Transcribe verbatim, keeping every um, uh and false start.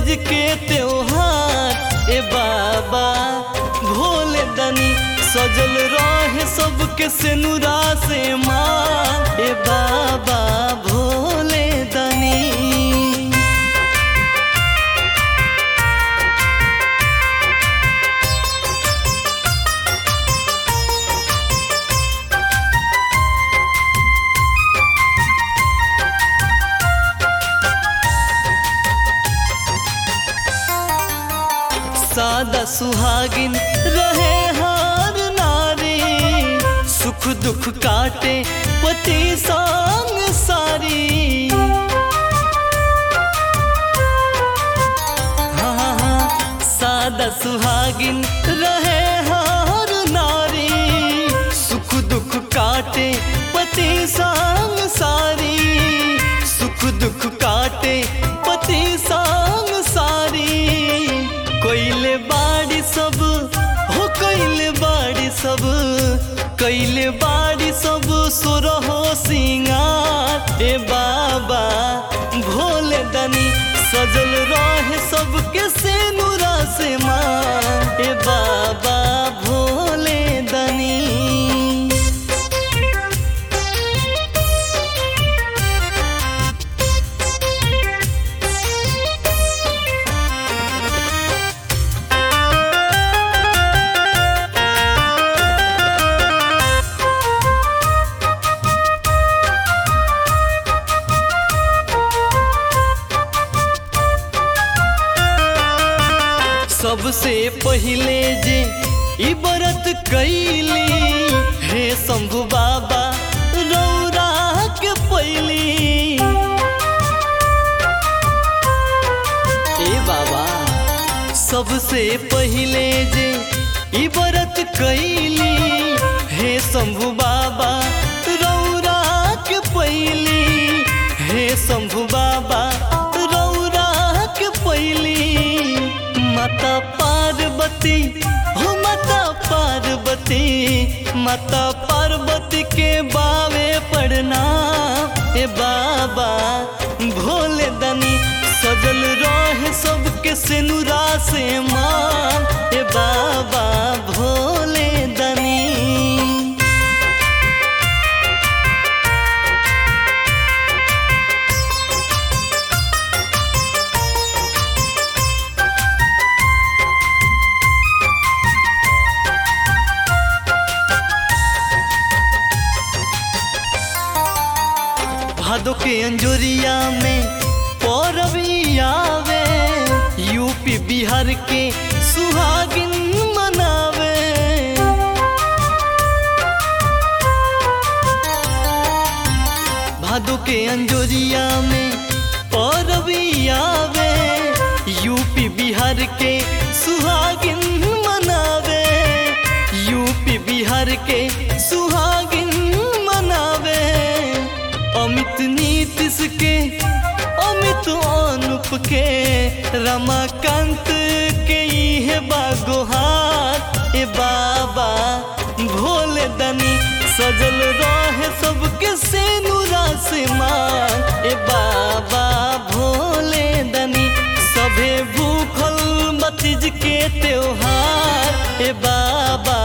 तीज के त्योहार ए बाबा भोले दनी सजल रहे सबके सिनुरा से माँ ए बाबा भोले दनी। सादा सुहागिन रहे हर नारी, सुख दुख काटे पति संग सारी। हाँ हाँ सादा सुहागिन रहे हर नारी, सुख दुख काटे पति संग सारी। सुख दुख काटे पति संग सारी। कैले बाड़ी सब हो कैले बाड़ी सब, कैले बाड़ी सब सुरहो सिंगार ए बाबा भोले दनी सजल रहे सबके सिनुरा से माँ ए बाबा भोले दनी। सबसे पहिले जे ई व्रत कैली, हे शंभु बाबा रौरा के पैली। ए बाबा सबसे पहिले जे ई व्रत कैली, हे शंभु बाबा रौरा के पैली। हे शंभु बाबा रौरा के पैली। माता पार्वती हो माता पार्वती, माता पार्वती के बावे पढ़ना ए बाबा भोले दनी सजल रहे सबके सिनुरा से माँ ए बाबा भोले दनी। भादो के अंजोरिया में पौरवी आवे, यूपी बिहार के सुहागिन मनावे। भादो के अंजोरिया में पौरवी आवे, यूपी बिहार के सुहागिन मनावे। यूपी बिहार के सुहागिन मनावे। अमित नीतीश के अमित अनुप के रमाकांत के इहे बागोहार ए बाबा भोले दनी सजल रहे सबके सिनुरा से माँ ए बाबा भोले दनी। सभे भूखल तीज के त्योहार ए बाबा